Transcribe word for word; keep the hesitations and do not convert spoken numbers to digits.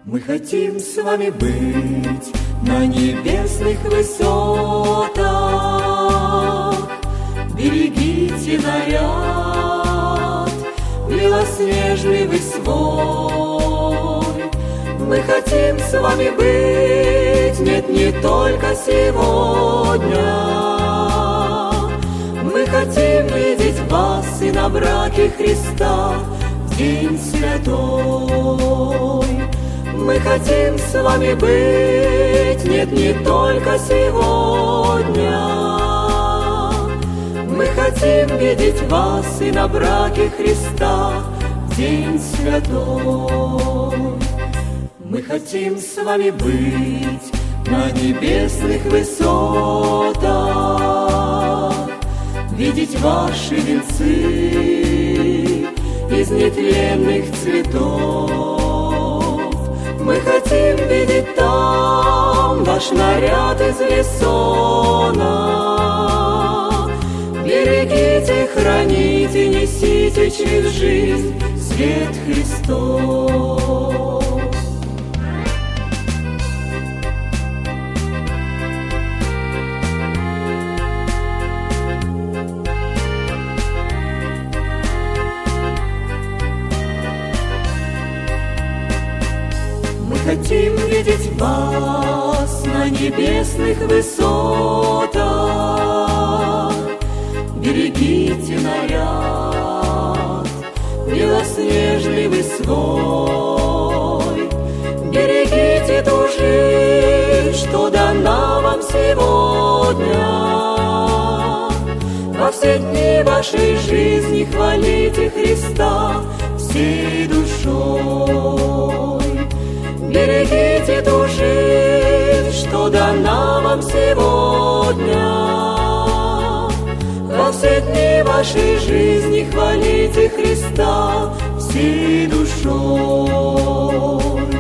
Мы хотим с вами быть на небесных высотах. Берегите наряд белоснежный вы свой. Мы хотим с вами быть, нет, не только сегодня. Мы хотим видеть вас и на браке Христа в день святой. Мы хотим с вами быть, нет, не только сегодня. Мы хотим видеть вас и на браке Христа в день святой. Мы хотим с вами быть на небесных высотах, видеть ваши венцы из нетленных цветов. Мы хотим видеть там ваш наряд из весона. Берегите, храните, несите через жизнь свет Христов. Хотим видеть вас на небесных высотах. Берегите наряд белоснежный вы свой. Берегите ту жизнь, что дана вам сегодня. Во все дни вашей жизни хвалите Христа всей душой. Берегите ту жизнь, что дана вам сегодня. Во все дни вашей жизни хвалите Христа всей душой.